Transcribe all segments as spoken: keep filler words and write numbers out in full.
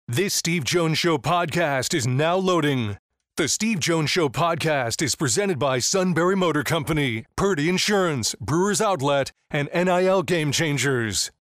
This Steve Jones Show podcast is now loading. The Steve Jones Show podcast is presented by Sunbury Motor Company, Purdy Insurance, Brewers Outlet, and N I L Game Changers.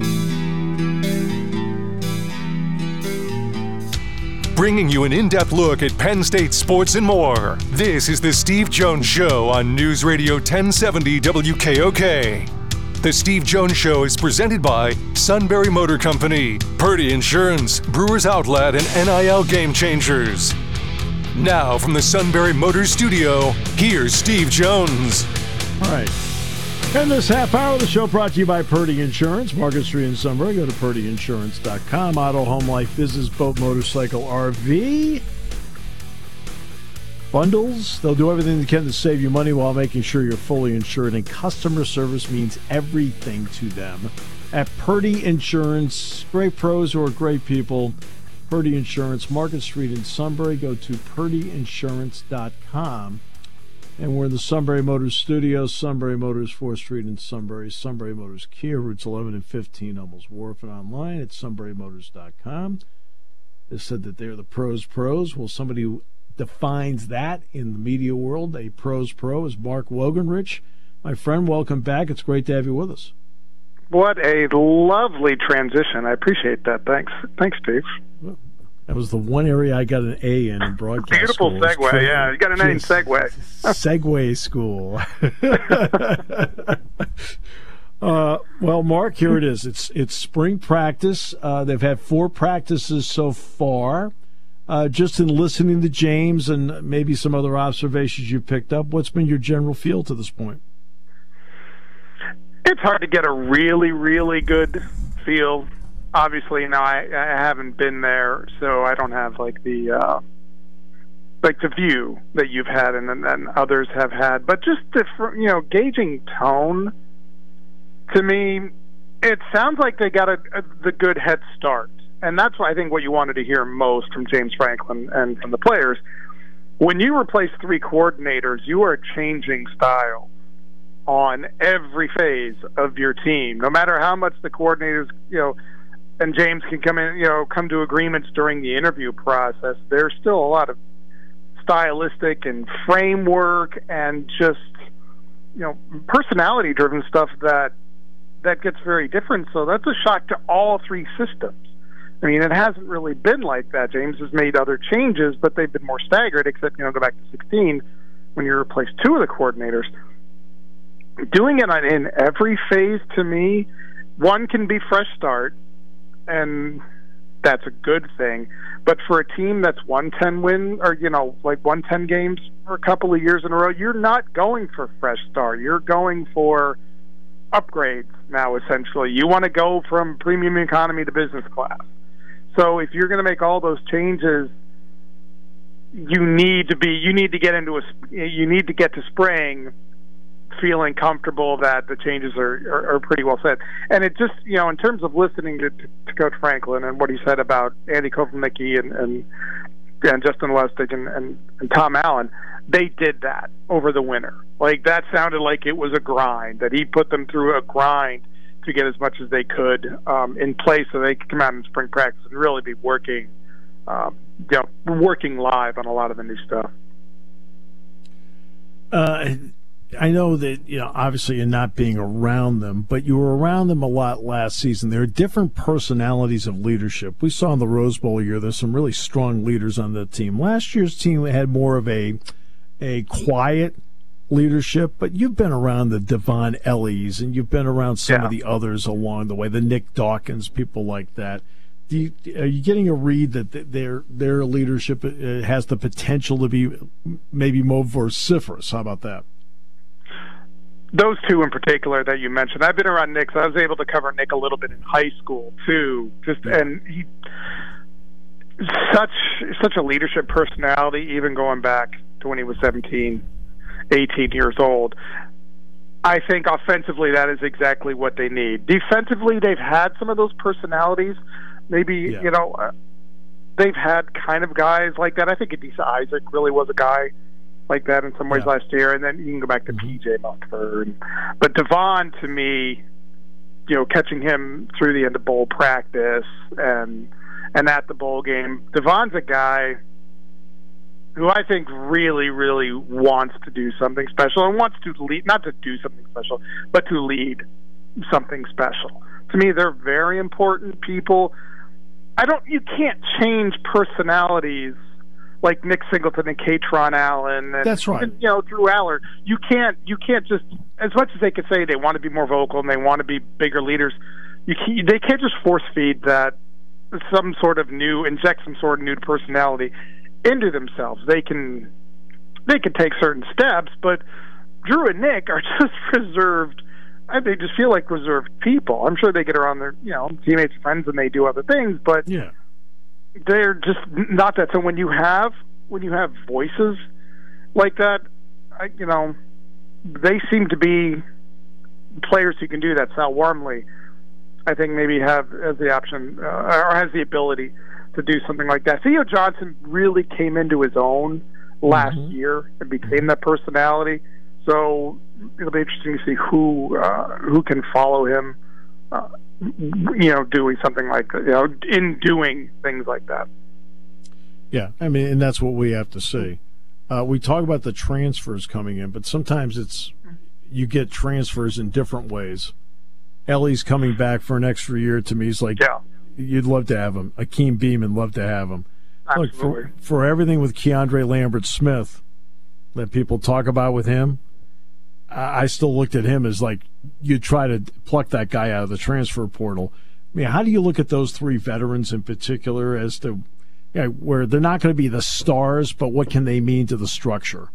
Bringing you an in-depth look at Penn State sports and more. This is the Steve Jones Show on News Radio ten seventy W K O K. The Steve Jones Show is presented by Sunbury Motor Company, Purdy Insurance, Brewers Outlet, and N I L Game Changers. Now from the Sunbury Motors studio, here's Steve Jones. All right. And this half hour of the show brought to you by Purdy Insurance, Market Street in Sunbury. Go to purdy insurance dot com. Auto, home, life, business, boat, motorcycle, R V. Bundles. They'll do everything they can to save you money while making sure you're fully insured. And customer service means everything to them. At Purdy Insurance, great pros who are great people. Purdy Insurance, Market Street in Sunbury. Go to purdy insurance dot com. And we're in the Sunbury Motors studio. Sunbury Motors, fourth Street in Sunbury. Sunbury Motors Kia, routes eleven and fifteen, Hummels Wharf, and online at sunbury motors dot com. They said that they're the pros pros. Well, somebody who defines that in the media world, a pros pro, is Mark Wogenrich. My friend, welcome back. It's great to have you with us. What a lovely transition. I appreciate that. Thanks. Thanks, Steve. Well, that was the one area I got an A in in broadcast Beautiful school. segue, yeah. You got an A in segue. Segue school. uh, well, Mark, here it is. It's it's spring practice. Uh, they've had four practices so far. Uh, just in listening to James and maybe some other observations you picked up, what's been your general feel to this point? It's hard to get a really, really good feel. Obviously, you know, I, I haven't been there, so I don't have like the uh, like the view that you've had and, and others have had. But just the, you know, gauging tone, to me, it sounds like they got a, a the good head start, and that's why I think what you wanted to hear most from James Franklin and from the players. When you replace three coordinators, you are changing style on every phase of your team, no matter how much the coordinators, you know. And James can come in, you know, come to agreements during the interview process. There's still a lot of stylistic and framework and just, you know, personality-driven stuff that that gets very different. So that's a shock to all three systems. I mean, it hasn't really been like that. James has made other changes, but they've been more staggered, except, you know, go back to sixteen when you replace two of the coordinators. Doing it in every phase, to me, one can be fresh start, and that's a good thing. But for a team that's one ten win, or, you know, like one ten games for a couple of years in a row, you're not going for fresh start. You're going for upgrades now, essentially. You want to go from premium economy to business class. So if you're going to make all those changes, you need to be, you need to get into a, you need to get to spring feeling comfortable that the changes are, are, are pretty well set. And it just, you know, in terms of listening to, to Coach Franklin and what he said about Andy Kotelnicki and, and, and Justin Lustig and, and, and Tom Allen, they did that over the winter. Like, that sounded like it was a grind, that he put them through a grind to get as much as they could um, in place so they could come out in spring practice and really be working, um, you know, working live on a lot of the new stuff. Uh I know that, you know, obviously you're not being around them, but you were around them a lot last season. There are different personalities of leadership. We saw in the Rose Bowl year, there's some really strong leaders on the team. Last year's team had more of a a quiet leadership, but you've been around the Devon Ellies, and you've been around some yeah. of the others along the way, the Nick Dawkins, people like that. Do you, are you getting a read that their their leadership has the potential to be maybe more vociferous? How about that? Those two in particular that you mentioned, I've been around Nick, so I was able to cover Nick a little bit in high school too. Just and he such such a leadership personality, even going back to when he was seventeen, eighteen years old. I think offensively that is exactly what they need. Defensively, they've had some of those personalities. Maybe yeah. you know uh, they've had kind of guys like that. I think Adisa Isaac really was a guy like that in some ways yeah. last year, and then you can go back to mm-hmm. P J Montford. But Devon, to me, you know, catching him through the end of bowl practice and and at the bowl game. Devon's a guy who I think really, really wants to do something special and wants to lead, not to do something special, but to lead something special. To me, they're very important people. I don't. You can't change personalities like Nick Singleton and Katron Allen. And, That's right. Even, you know, Drew Aller. You can't. You can't just. As much as they could say they want to be more vocal and they want to be bigger leaders, you can't, they can't just force feed that some sort of new, inject some sort of new personality into themselves. They can. They can take certain steps, but Drew and Nick are just reserved. They just feel like reserved people. I'm sure they get around their, you know, teammates and friends and they do other things, but yeah. they're just not that. So when you have when you have voices like that, I, you know, they seem to be players who can do that. Sal Wormley, I think, maybe have has the option uh, or has the ability to do something like that. Theo Johnson really came into his own last mm-hmm. year and became that personality. So it'll be interesting to see who uh, who can follow him, uh, you know, doing something like, you know, in doing things like that. Yeah, I mean, and that's what we have to see. Uh, we talk about the transfers coming in, but sometimes it's you get transfers in different ways. Ellie's coming back for an extra year. To me, is like yeah. you'd love to have him. Akeem Beamon, love to have him. Absolutely. Look, for, for everything with Keandre Lambert-Smith that people talk about with him, I still looked at him as like you try to pluck that guy out of the transfer portal. I mean, how do you look at those three veterans in particular as to, you know, where they're not going to be the stars, but what can they mean to the structure?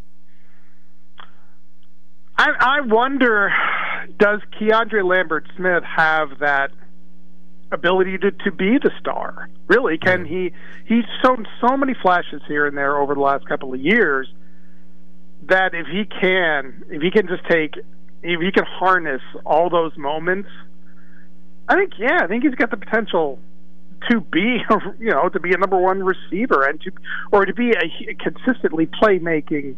I, I wonder, does Keandre Lambert-Smith have that ability to, to be the star? Really, can yeah. he? He's shown so many flashes here and there over the last couple of years that if he can, if he can just take, if he can harness all those moments, I think, yeah, I think he's got the potential to be, you know, to be a number one receiver and to, or to be a consistently playmaking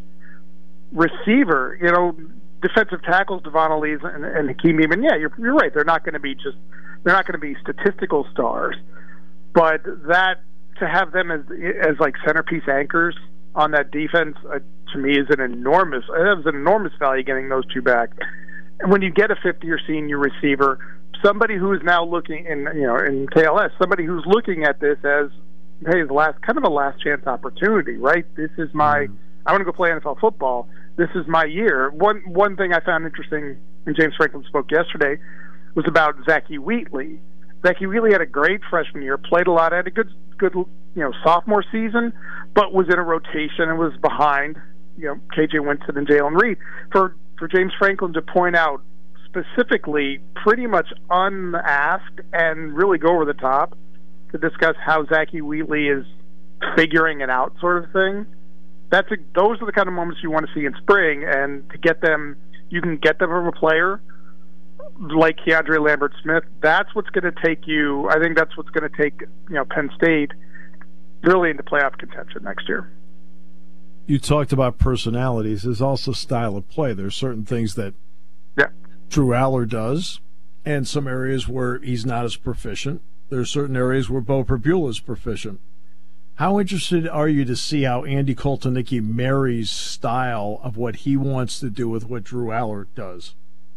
receiver. You know, defensive tackles, Devon Elise and, and Hakeem Beamon, yeah, you're, you're right. They're not going to be just, they're not going to be statistical stars, but that, to have them as, as like centerpiece anchors on that defense, uh, to me, is an enormous. It was an enormous value getting those two back. And when you get a fifth-year senior receiver, somebody who is now looking in, you know, in K L S, somebody who's looking at this as, hey, the last kind of a last chance opportunity, right? This is my. Mm-hmm. I want to go play N F L football. This is my year. One one thing I found interesting, and James Franklin spoke yesterday, was about Zachy Wheatley. Zachy Wheatley had a great freshman year, played a lot, had a good good you know sophomore season, but was in a rotation and was behind you know K J Winston and Jalen Reed. For for James Franklin to point out specifically, pretty much unasked and really go over the top to discuss how Zachy Wheatley is figuring it out, sort of thing. That's a, those are the kind of moments you want to see in spring, and to get them, you can get them from a player like Keandre Lambert-Smith. That's what's going to take you. I think that's what's going to take you know Penn State really into playoff contention next year. You talked about personalities. There's also style of play. There's certain things that yeah. Drew Aller does, and some areas where he's not as proficient. There's certain areas where Bo Prabula is proficient. How interested are you to see how Andy Koltonicki marries style of what he wants to do with what Drew Aller does?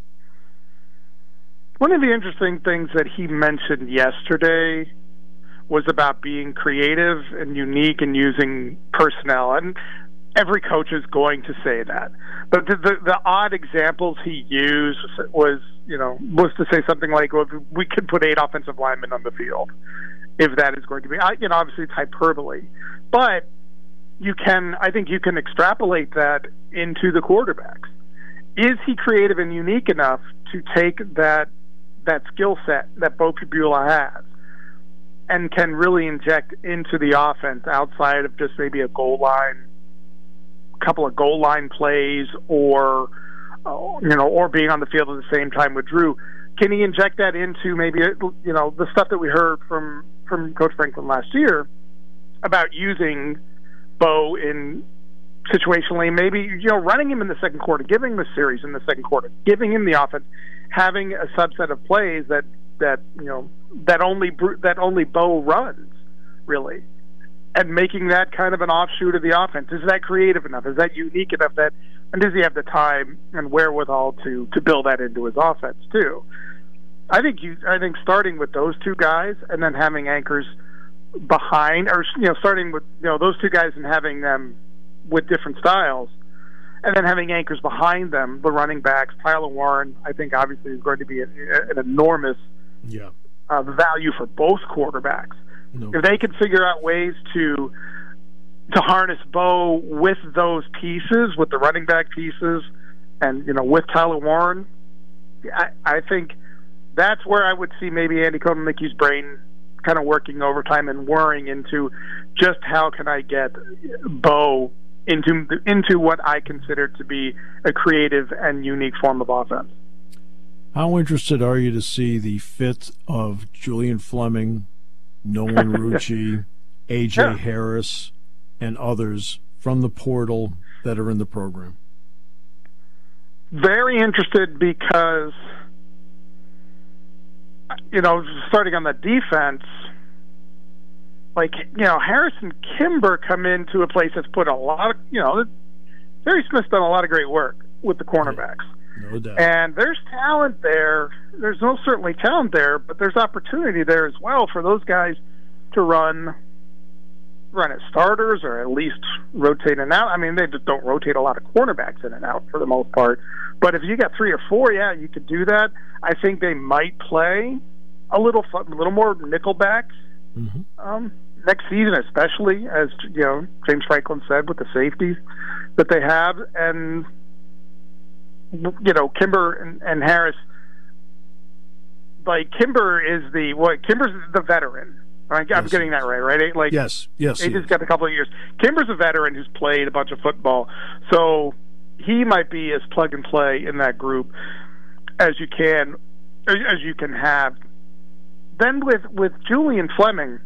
One of the interesting things that he mentioned yesterday was about being creative and unique and using personnel. And every coach is going to say that. But the, the, the odd examples he used was, you know, was to say something like, well, we could put eight offensive linemen on the field, if that is going to be, you know, obviously it's hyperbole. But you can, I think you can extrapolate that into the quarterbacks. Is he creative and unique enough to take that that skill set that Bo Prabula has and can really inject into the offense outside of just maybe a goal line, a couple of goal line plays, or uh, you know, or being on the field at the same time with Drew? Can he inject that into maybe you know the stuff that we heard from from Coach Franklin last year about using Bo in situationally, maybe you know running him in the second quarter, giving him a series in the second quarter, giving him the offense, having a subset of plays that that you know that only that only Bo runs, really, and making that kind of an offshoot of the offense. Is that creative enough? Is that unique enough? That and does he have the time and wherewithal to to build that into his offense too? I think you. I think starting with those two guys and then having anchors behind, or you know, starting with you know those two guys and having them with different styles, and then having anchors behind them, the running backs. Tyler Warren, I think, obviously is going to be a, an enormous yeah. uh, value for both quarterbacks. No. If they can figure out ways to to harness Bo with those pieces, with the running back pieces, and you know, with Tyler Warren, I, I think that's where I would see maybe Andy Kotelnicki's brain kind of working overtime and worrying into just how can I get Bo into into what I consider to be a creative and unique form of offense. How interested are you to see the fit of Julian Fleming, Nolan Rucci, A J yeah. Harris, and others from the portal that are in the program? Very interested because, you know, starting on the defense, like, you know, Harris and Kimber come into a place that's put a lot of, you know, Terry Smith's done a lot of great work with the cornerbacks. No doubt. And there's talent there. There's no certainly talent there, but there's opportunity there as well for those guys to run run as starters or at least rotate in and out. I mean, they just don't rotate a lot of cornerbacks in and out for the most part. But if you got three or four, yeah, you could do that. I think they might play a little a little more nickelbacks mm-hmm. um, next season, especially, as you know, James Franklin said, with the safeties that they have. And, you know, Kimber and, and Harris, like, Kimber is the, what, Kimber's the veteran. I'm yes, getting that right, right? Like, yes, yes. He just got a couple of years. Kimber's a veteran who's played a bunch of football, so he might be as plug and play in that group as you can, as you can have. Then with with Julian Fleming,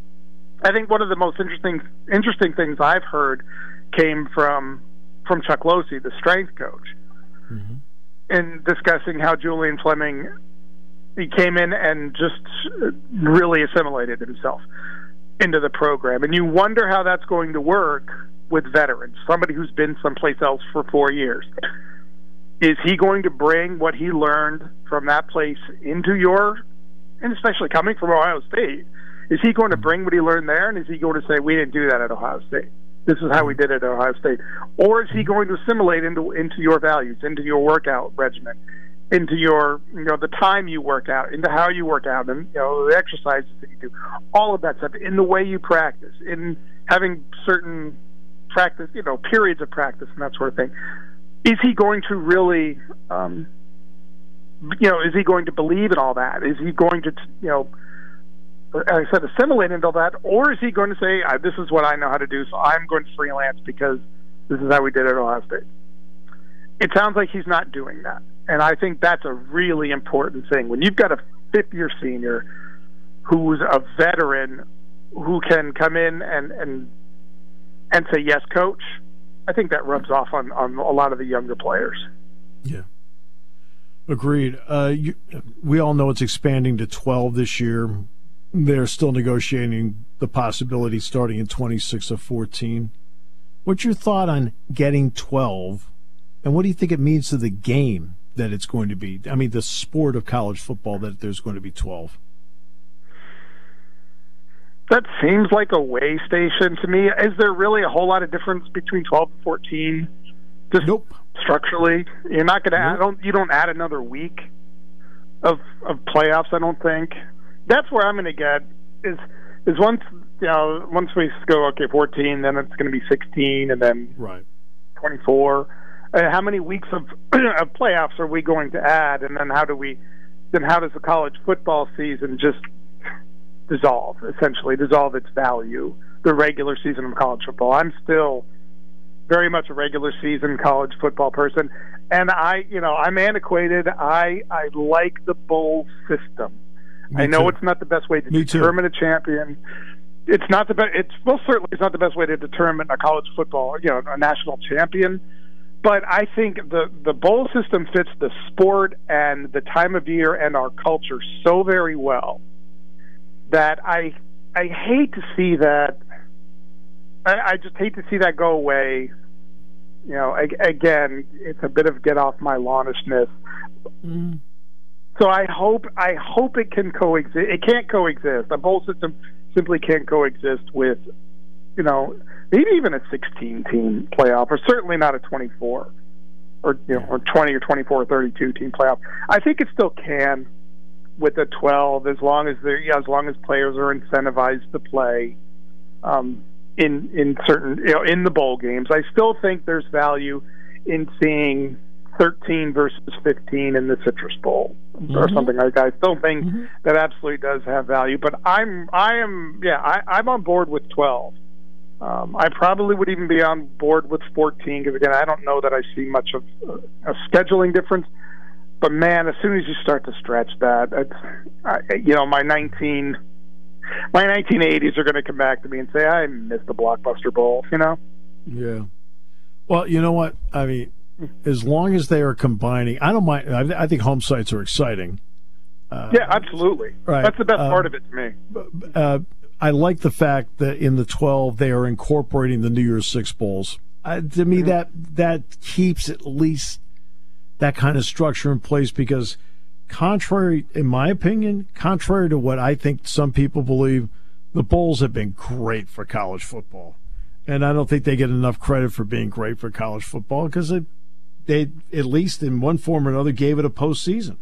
I think one of the most interesting interesting things I've heard came from from Chuck Losey, the strength coach, mm-hmm. in discussing how Julian Fleming. He came in and just really assimilated himself into the program. And you wonder how that's going to work with veterans, somebody who's been someplace else for four years. Is he going to bring what he learned from that place into your, and especially coming from Ohio State, is he going to bring what he learned there, and is he going to say, we didn't do that at Ohio State? This is how we did it at Ohio State. Or is he going to assimilate into into your values, into your workout regimen, into your, you know, the time you work out, into how you work out, and, you know, the exercises that you do, all of that stuff, in the way you practice, in having certain practice, you know, periods of practice and that sort of thing. Is he going to really, um, you know, is he going to believe in all that? Is he going to, you know, as I said, assimilate into all that, or is he going to say, this is what I know how to do, so I'm going to freelance because this is how we did it at Ohio State? It sounds like he's not doing that. And I think that's a really important thing. When you've got a fifth-year senior who's a veteran who can come in and, and and say, yes, coach, I think that rubs off on, on a lot of the younger players. Yeah. Agreed. Uh, you, we all know it's expanding to twelve this year. They're still negotiating the possibility starting in twenty-six of fourteen. What's your thought on getting twelve, and what do you think it means to the game that it's going to be? I mean, the sport of college football, that there's going to be twelve. That seems like a way station to me. Is there really a whole lot of difference between twelve and fourteen? Just nope. Structurally, you're not going to nope. add. Don't you don't add another week of of playoffs? I don't think. That's where I'm going to get is is once you know once we go okay fourteen, then it's going to be sixteen, and then right twenty-four. Uh, how many weeks of of playoffs are we going to add, and then how do we? Then how does the college football season just dissolve? Essentially, dissolve its value. The regular season of college football. I'm still very much a regular season college football person, and I, you know, I'm antiquated. I I like the bowl system. Me I know too. It's not the best way to Me determine too. a champion. It's not the best. It's most certainly it's not the best way to determine a college football, you know, a national champion. But I think the the bowl system fits the sport and the time of year and our culture so very well that I I hate to see that. I, I just hate to see that go away. You know, I, again, it's a bit of get off my lawnishness. Mm. So I hope I hope it can coexist. It can't coexist. The bowl system simply can't coexist with, you know, maybe even a sixteen-team playoff, or certainly not a twenty-four, or you know, or twenty or twenty-four or thirty-two team playoff. I think it still can with a twelve, as long as they yeah, as long as players are incentivized to play um, in in certain you know in the bowl games. I still think there's value in seeing thirteen versus fifteen in the Citrus Bowl, mm-hmm. or something like that. I still think mm-hmm. that absolutely does have value. But I'm I am yeah I, I'm on board with twelve. Um, I probably would even be on board with fourteen, because again, I don't know that I see much of a, a scheduling difference. But man, as soon as you start to stretch that, it's, I, you know, my nineteen, my nineteen eighties are going to come back to me and say, I missed the Blockbuster Bowl. You know? Yeah. Well, you know what? I mean, as long as they are combining, I don't mind. I, I think home sites are exciting. Uh, yeah, absolutely. Right. That's the best uh, part of it to me. Uh, I like the fact that in the twelve they are incorporating the New Year's Six bowls. Uh, to me, mm-hmm. that that keeps at least that kind of structure in place, because contrary, in my opinion, contrary to what I think some people believe, the bowls have been great for college football. And I don't think they get enough credit for being great for college football, because they, they, at least in one form or another, gave it a postseason.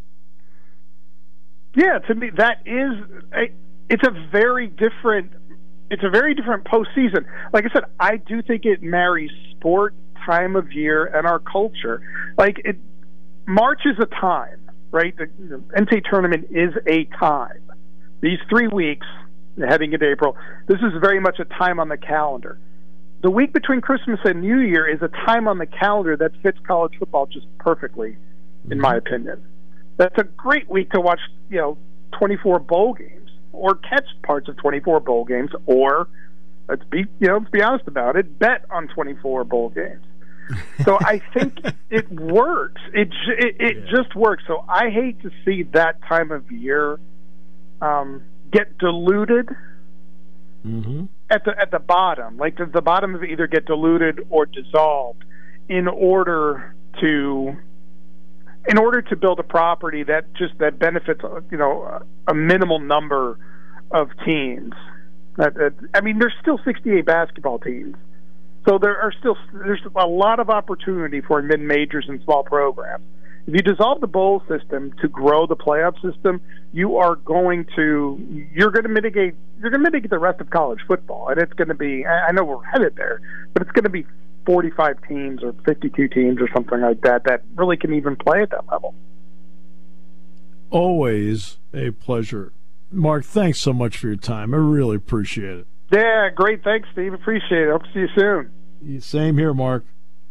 Yeah, to me, that is a, it's a very different it's a very different postseason. Like I said, I do think it marries sport, time of year, and our culture. Like it, March is a time, right? The, the N C A A tournament is a time. These three weeks heading into April, this is very much a time on the calendar. The week between Christmas and New Year is a time on the calendar that fits college football just perfectly, in my opinion. That's a great week to watch, you know, twenty-four bowl games, or catch parts of twenty-four bowl games, or let's be, you know, let's be honest about it, bet on twenty-four bowl games. So I think it works. It it, it yeah. just works. So I hate to see that time of year um, get diluted mm-hmm. at the at the bottom. Like the, the bottom of it either get diluted or dissolved in order to in order to build a property that just that benefits, you know, a minimal number of teams. That, that, I mean, there's still sixty-eight basketball teams. So there are still there's a lot of opportunity for mid-majors and small programs. If you dissolve the bowl system to grow the playoff system, you are going to you're going to mitigate you're going to mitigate the rest of college football, and it's going to be I know we're headed there, but it's going to be forty-five teams or fifty-two teams or something like that that really can even play at that level. Always a pleasure, Mark. Thanks so much for your time. I really appreciate it. Yeah, great. Thanks, Steve. Appreciate it. Hope to see you soon. Same here, Mark.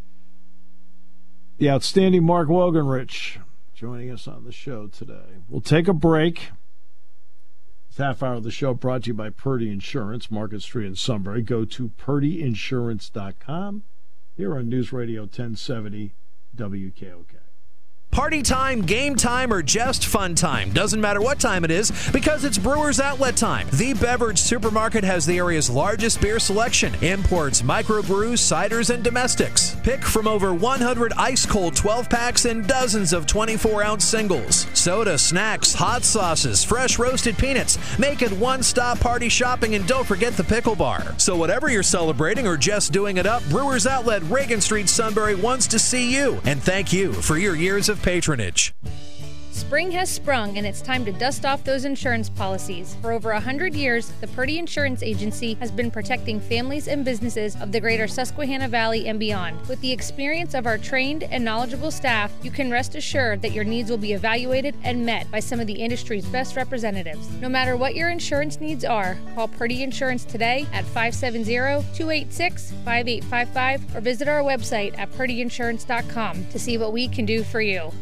The outstanding Mark Wogenrich joining us on the show today. We'll take a break. This half hour of the show brought to you by Purdy Insurance, Market Street in Sunbury. Go to purdy insurance dot com. Here on News Radio ten seventy W K O K. Party time, game time, or just fun time. Doesn't matter what time it is, because it's Brewers Outlet time. The Beverage Supermarket has the area's largest beer selection. Imports, microbrews, ciders, and domestics. Pick from over one hundred ice-cold twelve-packs and dozens of twenty-four ounce singles. Soda, snacks, hot sauces, fresh roasted peanuts. Make it one-stop party shopping, and don't forget the pickle bar. So whatever you're celebrating or just doing it up, Brewers Outlet, Reagan Street, Sunbury wants to see you. And thank you for your years of patronage. Spring has sprung, and it's time to dust off those insurance policies. For over one hundred years, the Purdy Insurance Agency has been protecting families and businesses of the greater Susquehanna Valley and beyond. With the experience of our trained and knowledgeable staff, you can rest assured that your needs will be evaluated and met by some of the industry's best representatives. No matter what your insurance needs are, call Purdy Insurance today at five seven zero, two eight six, five eight five five or visit our website at purdy insurance dot com to see what we can do for you.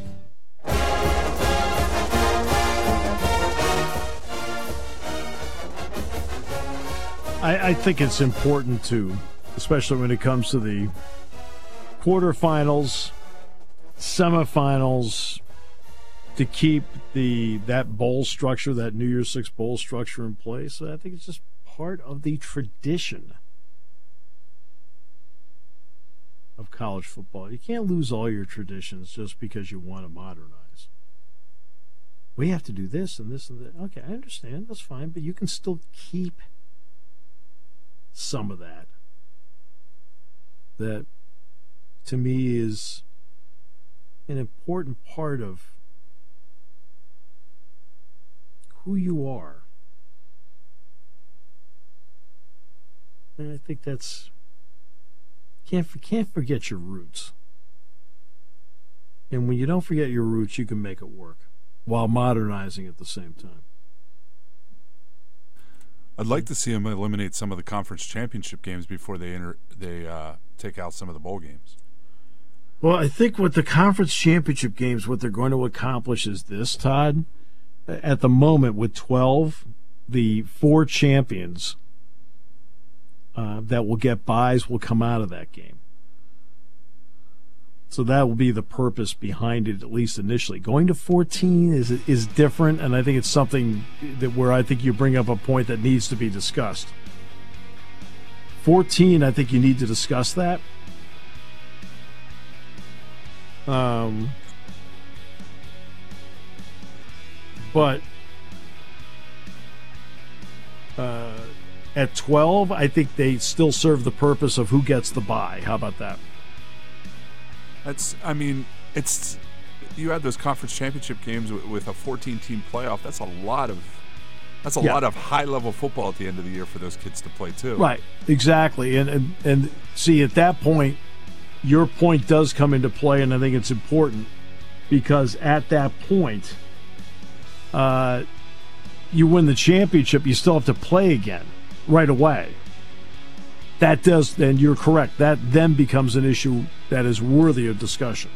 I, I think it's important to, especially when it comes to the quarterfinals, semifinals, to keep the that bowl structure, that New Year's Six bowl structure in place. I think it's just part of the tradition of college football. You can't lose all your traditions just because you want to modernize. We have to do this and this and that. Okay, I understand. That's fine. But you can still keep some of that. That, to me, is an important part of who you are. And I think that's can't can't forget your roots. And when you don't forget your roots, you can make it work while modernizing at the same time. I'd like to see them eliminate some of the conference championship games before they enter, they uh, take out some of the bowl games. Well, I think with the conference championship games, what they're going to accomplish is this, Todd. At the moment, with twelve, the four champions uh, that will get buys will come out of that game. So that will be the purpose behind it, at least initially. Going to fourteen is is different, and I think it's something that where I think you bring up a point that needs to be discussed. fourteen, I think you need to discuss that. Um, but uh, at twelve, I think they still serve the purpose of who gets the bye. How about that? That's, I mean, it's, you had those conference championship games with, with a fourteen-team playoff. That's a lot of, that's a Yeah. lot of high-level football at the end of the year for those kids to play too. Right, exactly. And, and and see, at that point, your point does come into play, and I think it's important because at that point, uh, you win the championship, you still have to play again right away. That does, and you're correct, that then becomes an issue that is worthy of discussion.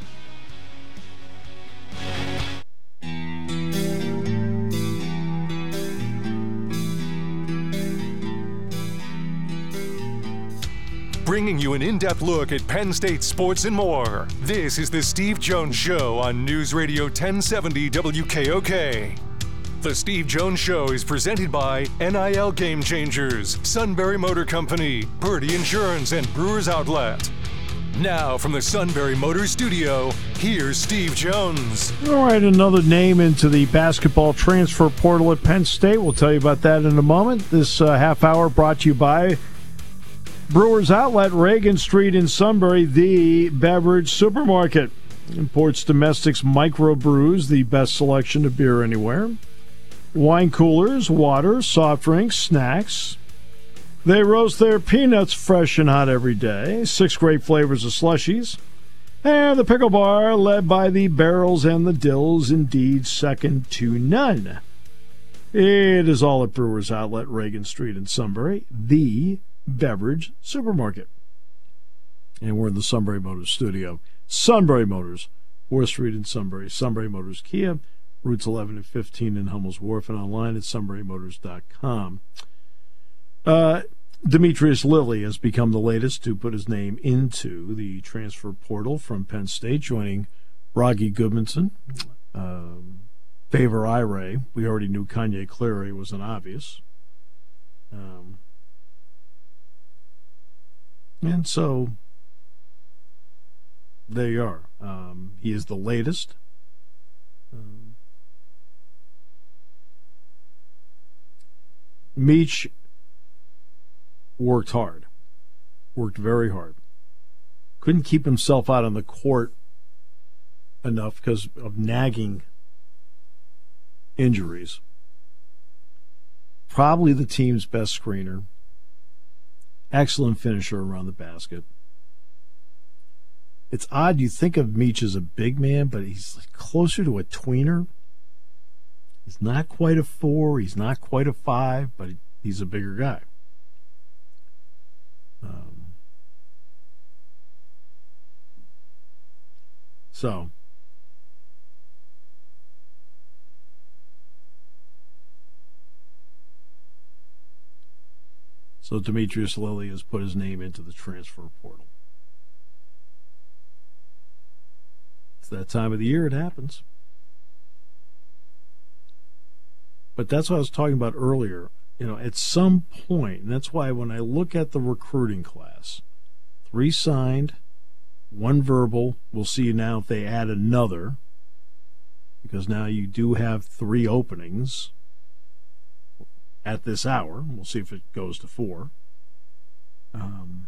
Bringing you an in-depth look at Penn State sports and more. This is the Steve Jones Show on News Radio ten seventy W K O K. The Steve Jones Show is presented by N I L Game Changers, Sunbury Motor Company, Purdy Insurance, and Brewers Outlet. Now from the Sunbury Motors Studio, here's Steve Jones. All right, another name into the basketball transfer portal at Penn State. We'll tell you about that in a moment. This uh, half hour brought to you by Brewers Outlet, Reagan Street in Sunbury, the beverage supermarket. Imports domestics microbrews, the best selection of beer anywhere. Wine coolers, water, soft drinks, snacks. They roast their peanuts fresh and hot every day. Six great flavors of slushies. And the pickle bar, led by the barrels and the dills, indeed second to none. It is all at Brewers Outlet, Reagan Street in Sunbury, the beverage supermarket. And we're in the Sunbury Motors studio. Sunbury Motors, fourth Street in Sunbury. Sunbury Motors Kia, routes eleven and fifteen in Hummel's Wharf, and online at sunbury motors dot com. Uh, Demetrius Lilly has become the latest to put his name into the transfer portal from Penn State, joining Rocky Goodmanson, um, Favor Ire. We already knew Kanye Clary was an obvious. Um, and so there you are. Um, he is the latest. Um, Meach worked hard, worked very hard. Couldn't keep himself out on the court enough because of nagging injuries. Probably the team's best screener. Excellent finisher around the basket. It's odd you think of Meach as a big man, but he's closer to a tweener. He's not quite a four. He's not quite a five, but he's a bigger guy. Um, so, so Demetrius Lilly has put his name into the transfer portal. It's that time of the year it happens. But that's what I was talking about earlier. You know, at some point, and that's why when I look at the recruiting class, three signed, one verbal. We'll see now if they add another, because now you do have three openings at this hour. We'll see if it goes to four. Um,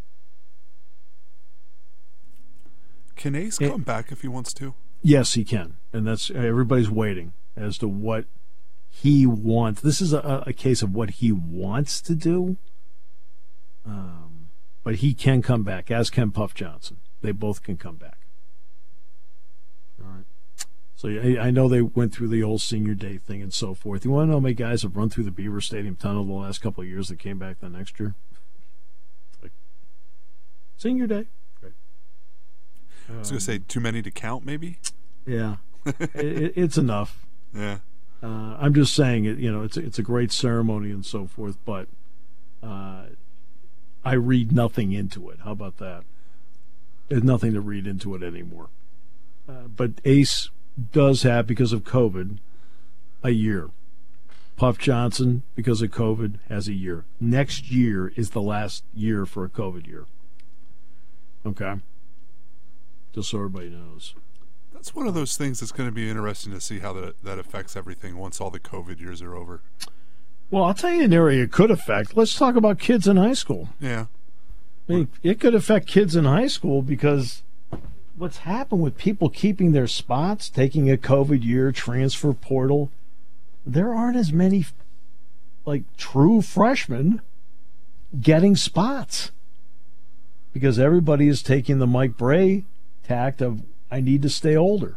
Can Ace it, come back if he wants to? Yes, he can, and that's everybody's waiting as to what he wants. This is a, a case of what he wants to do, um, but he can come back, as can Puff Johnson. They both can come back. All right. So I, I know they went through the old senior day thing and so forth. You want to know how many guys have run through the Beaver Stadium tunnel the last couple of years that came back the next year? Like, senior day. Right. I was going to say, too many to count, maybe? Yeah. it, it's enough. Yeah. Uh, I'm just saying, it. you know, it's a, it's a great ceremony and so forth, but uh, I read nothing into it. How about that? There's nothing to read into it anymore. Uh, but Ace does have, because of COVID, a year. Puff Johnson, because of COVID, has a year. Next year is the last year for a COVID year. Okay? Just so everybody knows. That's one of those things that's going to be interesting to see how that, that affects everything once all the COVID years are over. Well, I'll tell you an area it could affect. Let's talk about kids in high school. Yeah. I mean, it could affect kids in high school because what's happened with people keeping their spots, taking a COVID year, transfer portal, there aren't as many, like, true freshmen getting spots because everybody is taking the Mike Bray tact of, I need to stay older.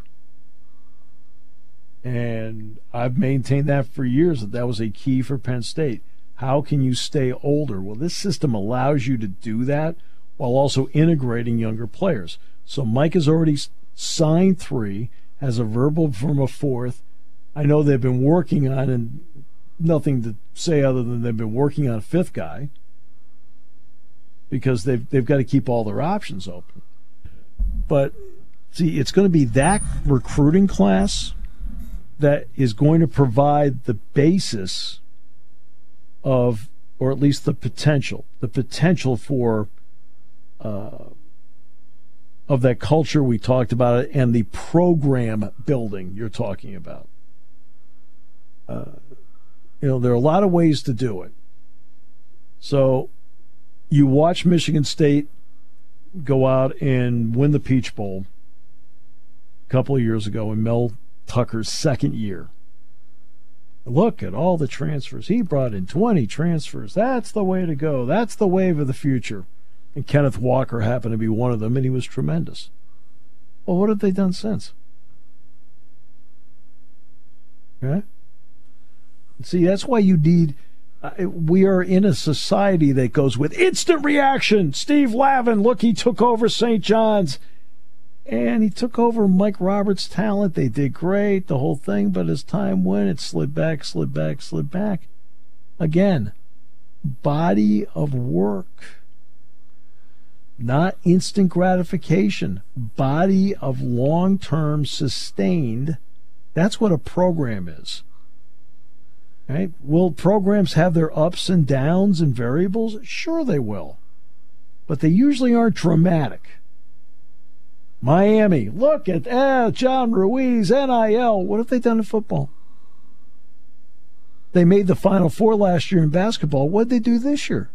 And I've maintained that for years, that that was a key for Penn State. How can you stay older? Well, this system allows you to do that while also integrating younger players. So Mike has already signed three, has a verbal from a fourth. I know they've been working on, and nothing to say other than they've been working on a fifth guy because they've, they've got to keep all their options open. But, see, it's going to be that recruiting class that is going to provide the basis of, or at least the potential, the potential for uh, of that culture we talked about it and the program building you're talking about. Uh, you know, there are a lot of ways to do it. So you watch Michigan State go out and win the Peach Bowl a couple of years ago in Mel Tucker's second year. Look at all the transfers. He brought in twenty transfers. That's the way to go. That's the wave of the future. And Kenneth Walker happened to be one of them, and he was tremendous. Well, what have they done since? Okay? See, that's why you need... Uh, we are in a society that goes with instant reaction. Steve Lavin, look, he took over Saint John's. And he took over Mike Roberts' talent. They did great, the whole thing. But as time went, it slid back, slid back, slid back. Again, body of work. Not instant gratification. Body of long-term sustained. That's what a program is. Right? Will programs have their ups and downs and variables? Sure they will. But they usually aren't dramatic. Miami, look at eh, John Ruiz, N I L. What have they done in football? They made the Final Four last year in basketball. What did they do this year?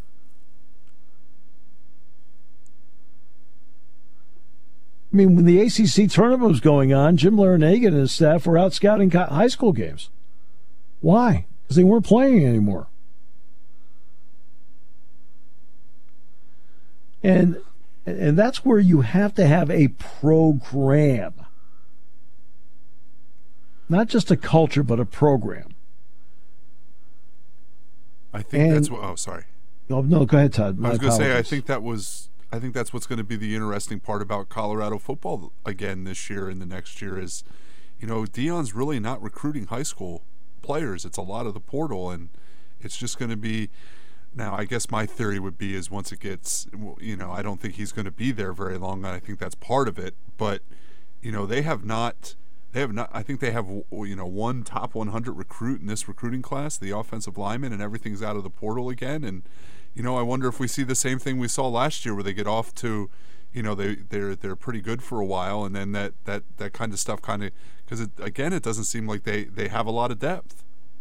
I mean, when the A C C tournament was going on, Jim Larinaga and his staff were out scouting high school games. Why? Because they weren't playing anymore. And and that's where you have to have a program. Not just a culture, but a program. I think and, that's what... Oh, sorry. No, no, go ahead, Todd. My I was going to say, I think that was... I think that's what's going to be the interesting part about Colorado football again this year and the next year is, you know, Deion's really not recruiting high school players. It's a lot of the portal, and it's just going to be... Now, I guess my theory would be is once it gets, you know, I don't think he's going to be there very long, and I think that's part of it. But, you know, they have not They have not. I think they have you know one top one hundred recruit in this recruiting class, the offensive lineman, and everything's out of the portal again. And you know, I wonder if we see the same thing we saw last year, where they get off to, you know, they they're they're pretty good for a while, and then that that that kind of stuff kind of because it, again, it doesn't seem like they they have a lot of depth.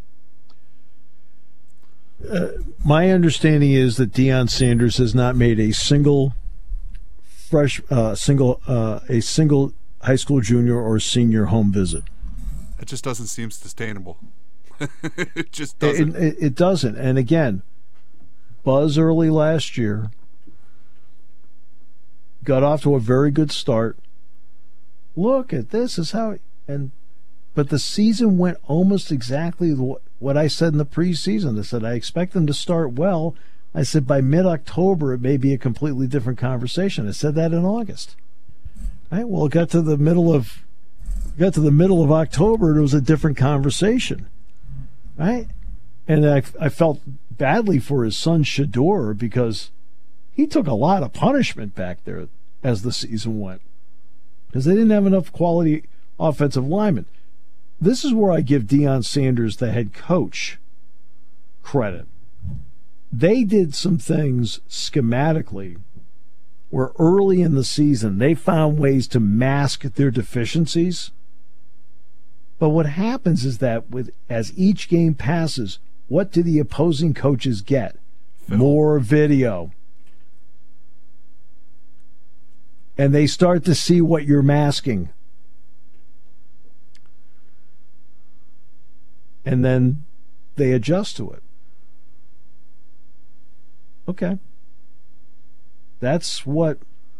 Uh, my understanding is that Deion Sanders has not made a single fresh, uh, single, uh, a single high school junior or senior home visit. It just doesn't seem sustainable. It just doesn't. It, it, it doesn't. And again, buzz early last year, got off to a very good start. Look at this is how, and but the season went almost exactly what, what I said in the preseason. I said I expect them to start well. I said by mid-October it may be a completely different conversation. I said that in August. Right? Well, it got to the middle of got to the middle of October and it was a different conversation. Right? And I, I felt badly for his son Shedeur because he took a lot of punishment back there as the season went because they didn't have enough quality offensive linemen. This is where I give Deion Sanders, the head coach, credit. They did some things schematically where early in the season they found ways to mask their deficiencies. But what happens is that with as each game passes, what do the opposing coaches get? Film. More video. And they start to see what you're masking. And then they adjust to it. Okay. That's what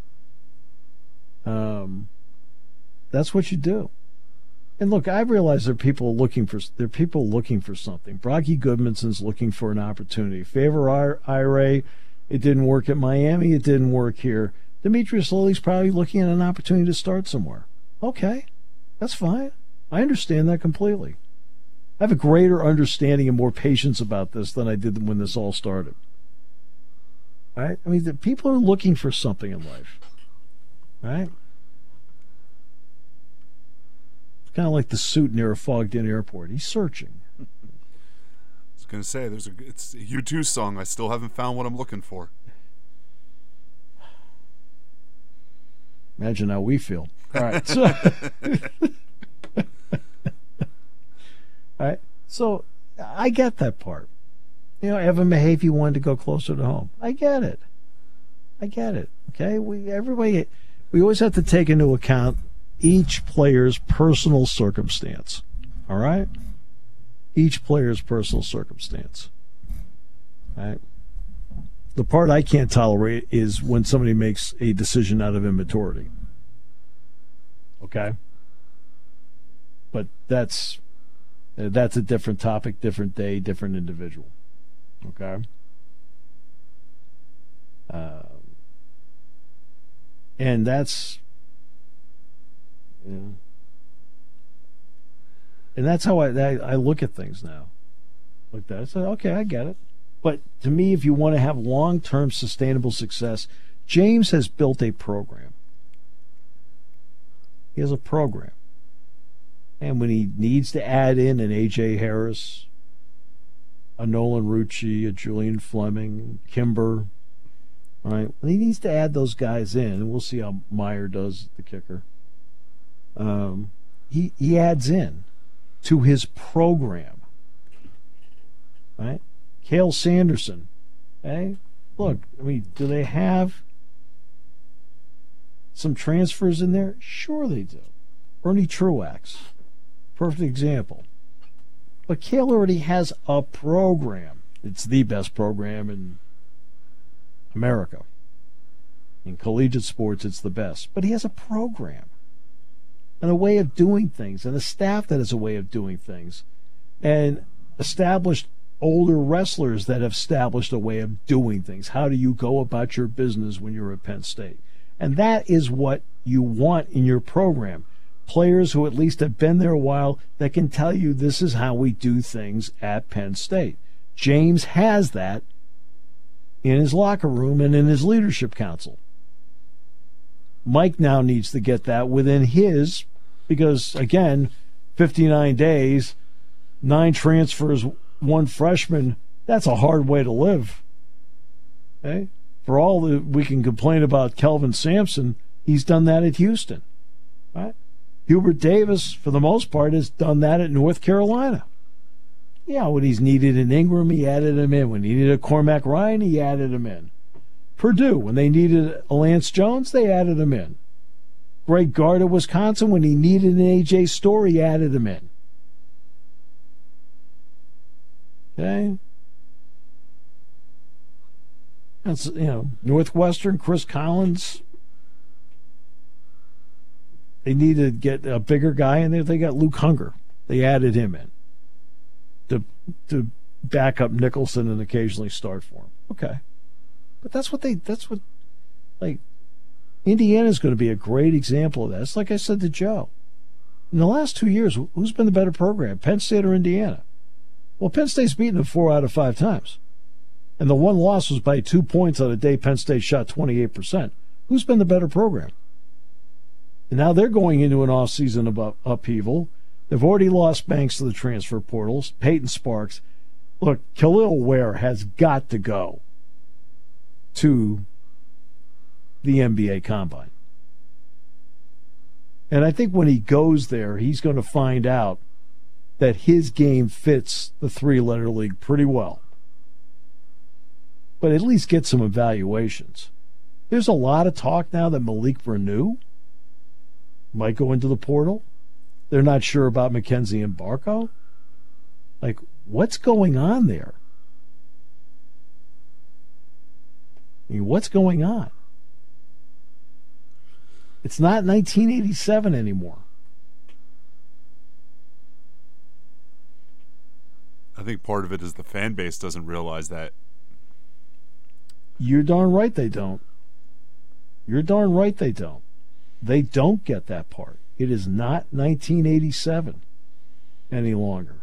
um, that's what you do. And look, I realize there are people looking for there are people looking for something. Brocky Goodmanson's looking for an opportunity. Favor Ira, it didn't work at Miami, it didn't work here. Demetrius Lilly's probably looking at an opportunity to start somewhere. Okay, that's fine. I understand that completely. I have a greater understanding and more patience about this than I did when this all started. Right? I mean, the people are looking for something in life. Right? It's kind of like the suit near a fogged-in airport. He's searching. I was going to say, there's a it's a U two song. I still haven't found what I'm looking for. Imagine how we feel. All right. So, all right. So I get that part. You know, Evan Mahavy wanted to go closer to home. I get it. I get it. Okay. We everybody we always have to take into account each player's personal circumstance. All right? Each player's personal circumstance. All right. The part I can't tolerate is when somebody makes a decision out of immaturity. Okay? But that's that's a different topic, different day, different individual. Okay? Um, and that's you know, and that's how I, I I look at things now. Like that. I say, okay, I get it. But to me, if you want to have long-term sustainable success, James has built a program. He has a program. And when he needs to add in an A J Harris, a Nolan Rucci, a Julian Fleming, Kimber, right? When he needs to add those guys in, and we'll see how Meyer does, the kicker. Um, he he adds in to his program, right? Cale Sanderson, hey, look, I mean, do they have some transfers in there? Sure they do. Ernie Truax, perfect example. But Cale already has a program. It's the best program in America. In collegiate sports, it's the best. But he has a program and a way of doing things and a staff that has a way of doing things and established older wrestlers that have established a way of doing things. How do you go about your business when you're at Penn State? And that is what you want in your program. Players who at least have been there a while that can tell you this is how we do things at Penn State. James has that in his locker room and in his leadership council. Mike now needs to get that within his because, again, fifty-nine days, nine transfers, one freshman, that's a hard way to live. Okay? For all that we can complain about Kelvin Sampson, he's done that at Houston. Right? Hubert Davis, for the most part, has done that at North Carolina. Yeah, when he's needed an Ingram, he added him in. When he needed a Cormac Ryan, he added him in. Purdue, when they needed a Lance Jones, they added him in. Greg Gard at Wisconsin, when he needed an A J Storr, he added him in. Okay? That's, you know, Northwestern, Chris Collins. They needed to get a bigger guy in there. They got Luke Hunger. They added him in to to back up Nicholson and occasionally start for him. Okay. But that's what they, that's what, like, Indiana's going to be a great example of that. It's like I said to Joe. In the last two years, who's been the better program, Penn State or Indiana? Well, Penn State's beaten them four out of five times. And the one loss was by two points on a day Penn State shot twenty-eight percent. Who's been the better program? And now they're going into an offseason of up- upheaval. They've already lost Banks to the transfer portals. Peyton Sparks. Look, Khalil Ware has got to go to the N B A Combine. And I think when he goes there, he's going to find out that his game fits the three-letter league pretty well. But at least get some evaluations. There's a lot of talk now that Malik Reneau might go into the portal. They're not sure about Mackenzie and Barco. Like, what's going on there? I mean, what's going on? It's not nineteen eighty-seven anymore. I think part of it is the fan base doesn't realize that. You're darn right they don't. You're darn right they don't. They don't get that part. It is not nineteen eighty-seven any longer.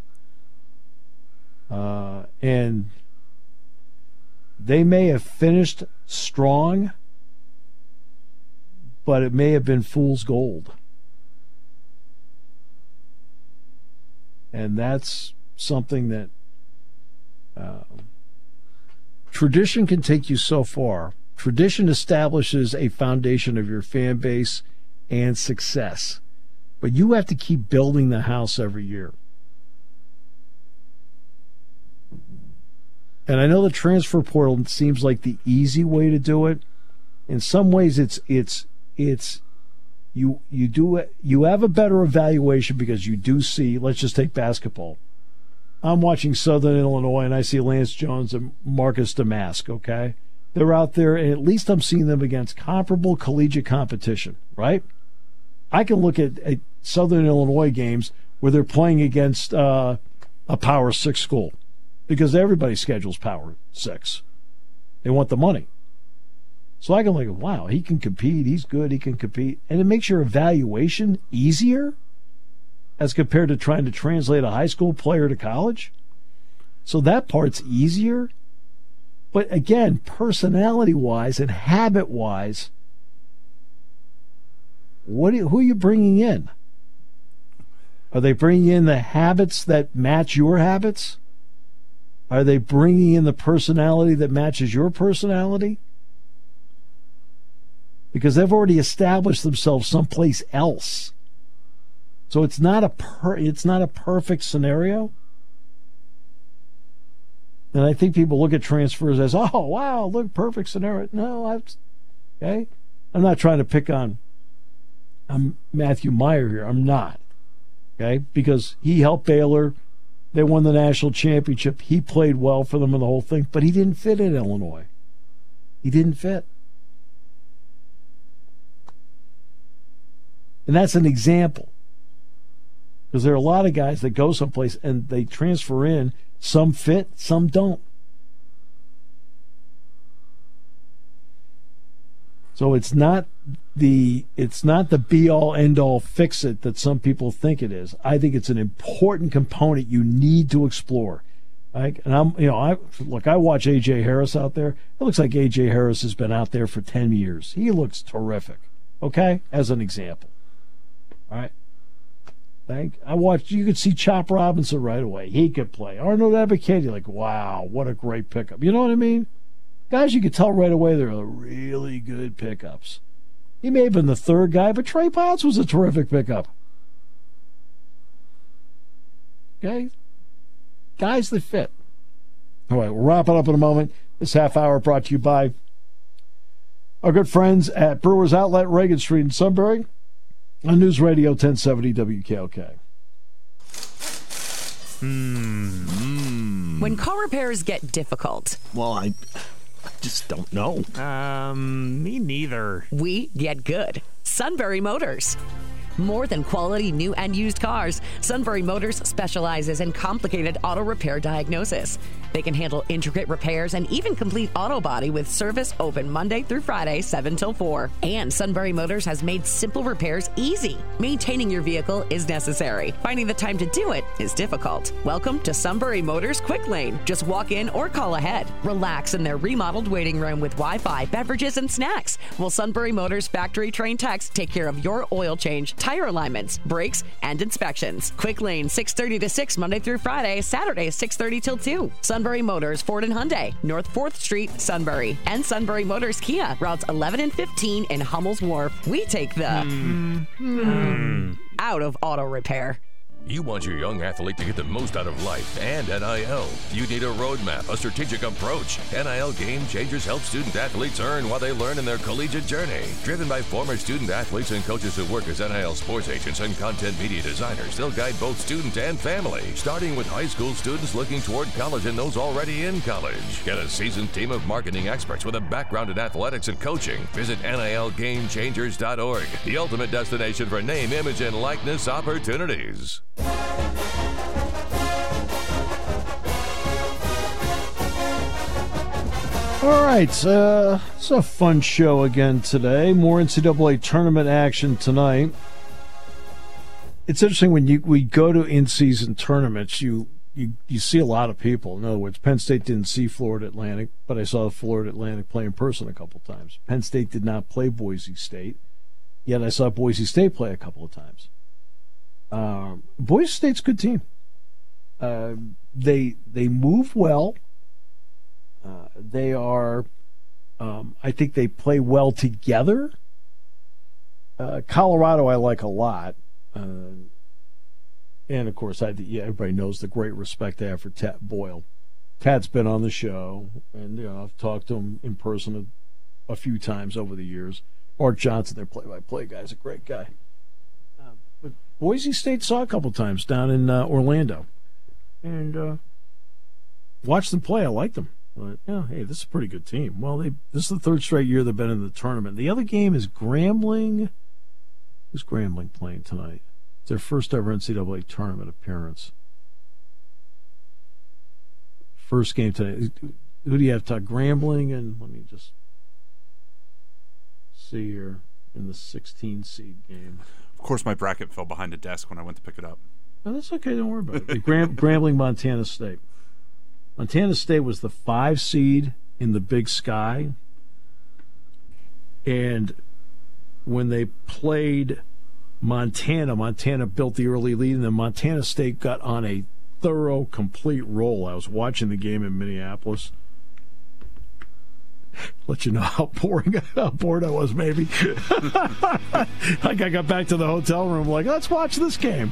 Uh, and they may have finished strong, but it may have been fool's gold. And that's something that uh, tradition can take you so far. Tradition establishes a foundation of your fan base and success. But you have to keep building the house every year. And I know the transfer portal seems like the easy way to do it. In some ways, it's it's it's you you do it. You have a better evaluation because you do see. Let's just take basketball. I'm watching Southern Illinois and I see Lance Jones and Marcus Damask. Okay, they're out there, and at least I'm seeing them against comparable collegiate competition. Right? I can look at, at Southern Illinois games where they're playing against uh, a Power Six school. Because everybody schedules Power Six. They want the money. So I can look, wow, he can compete, he's good, he can compete. And it makes your evaluation easier as compared to trying to translate a high school player to college. So that part's easier. But again, personality-wise and habit-wise, what do you, who are you bringing in? Are they bringing in the habits that match your habits? Are they bringing in the personality that matches your personality? Because they've already established themselves someplace else. So it's not a per, it's not a perfect scenario. And I think people look at transfers as, oh, wow, look, perfect scenario. No, I've, okay? I'm not trying to pick on I'm Matthew Meyer here. I'm not. Okay? Because he helped Baylor. They won the national championship. He played well for them in the whole thing, but he didn't fit in Illinois. He didn't fit. And that's an example. Because there are a lot of guys that go someplace and they transfer in. Some fit, some don't. So it's not the it's not the be-all, end-all fix-it that some people think it is. I think it's an important component you need to explore. Right? And I'm, you know, I look. I watch A J Harris out there. It looks like A J Harris has been out there for ten years. He looks terrific. Okay, as an example. All right. Thank, I watched, you could see Chop Robinson right away. He could play. Arnold Ebiketie, like, wow, what a great pickup. You know what I mean? Guys, you could tell right away they're really good pickups. He may have been the third guy, but Trey Potts was a terrific pickup. Okay? Guys that fit. All right, we'll wrap it up in a moment. This half hour brought to you by our good friends at Brewers Outlet, Reagan Street in Sunbury, on News Radio ten seventy W K O K. Mm. When car repairs get difficult. Well, I just don't know. Um, me neither. We get good. Sunbury Motors. More than quality new and used cars, Sunbury Motors specializes in complicated auto repair diagnosis. They can handle intricate repairs and even complete auto body with service open Monday through Friday, seven till four. And Sunbury Motors has made simple repairs easy. Maintaining your vehicle is necessary. Finding the time to do it is difficult. Welcome to Sunbury Motors Quick Lane. Just walk in or call ahead. Relax in their remodeled waiting room with Wi-Fi, beverages, and snacks. While Sunbury Motors factory-trained techs take care of your oil change, tire alignments, brakes, and inspections. Quick Lane, six thirty to six, Monday through Friday, Saturday, six thirty till two. Sunbury Motors, Ford and Hyundai, North fourth Street, Sunbury. And Sunbury Motors Kia, routes eleven and fifteen in Hummel's Wharf. We take the mm. Mm. out of auto repair. You want your young athlete to get the most out of life and N I L. You need a roadmap, a strategic approach. N I L Game Changers help student athletes earn while they learn in their collegiate journey. Driven by former student athletes and coaches who work as N I L sports agents and content media designers, they'll guide both student and family, starting with high school students looking toward college and those already in college. Get a seasoned team of marketing experts with a background in athletics and coaching. Visit N I L game changers dot org, the ultimate destination for name, image, and likeness opportunities. All right, uh, it's a fun show again today. More N C double A tournament action tonight. It's interesting when you we go to in-season tournaments, you, you you see a lot of people. In other words, Penn State didn't see Florida Atlantic, but I saw Florida Atlantic play in person a couple times. Penn State did not play Boise State, yet I saw Boise State play a couple of times. Um, Boise State's a good team. Uh, they they move well. Uh, they are, um, I think they play well together. Uh, Colorado I like a lot. Uh, and, of course, I, yeah, everybody knows the great respect I have for Tad Boyle. Tad's been on the show, and you know I've talked to him in person a, a few times over the years. Art Johnson, their play-by-play guy, is a great guy. Uh, but Boise State saw a couple times down in uh, Orlando. And uh, watched them play. I liked them. But, yeah, hey, this is a pretty good team. Well, they this is the third straight year they've been in the tournament. The other game is Grambling. Who's Grambling playing tonight? It's their first ever N C double A tournament appearance. First game tonight. Who do you have? Grambling and let me just see here in the sixteen seed game. Of course, my bracket fell behind a desk when I went to pick it up. No, that's okay. Don't worry about it. Gram- Grambling, Montana State. Montana State was the five seed in the Big Sky. And when they played Montana, Montana built the early lead, and then Montana State got on a thorough, complete roll. I was watching the game in Minneapolis. Let you know how boring, how bored I was, maybe. Like I got back to the hotel room, like, let's watch this game.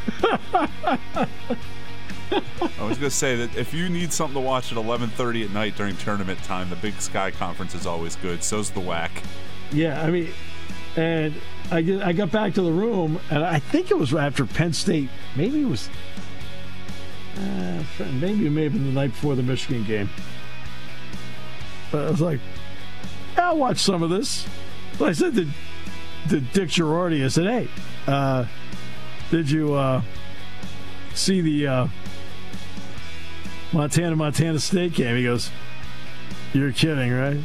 I was going to say that if you need something to watch at eleven thirty at night during tournament time, the Big Sky Conference is always good. So's the W A C. Yeah, I mean, and I, get, I got back to the room, and I think it was after Penn State. Maybe it was, uh, maybe it may have been the night before the Michigan game. But I was like, yeah, I'll watch some of this. But I said to, to Dick Girardi, I said, hey, uh, did you uh, see the uh, Montana-Montana State game? He goes, you're kidding, right?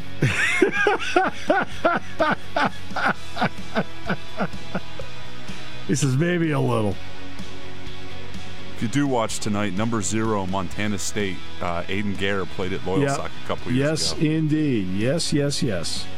He says, maybe a little. If you do watch tonight, number zero, Montana State, uh, Aiden Gare played at Loyal yep. Sock a couple years yes, ago. Yes, indeed. Yes, yes, yes.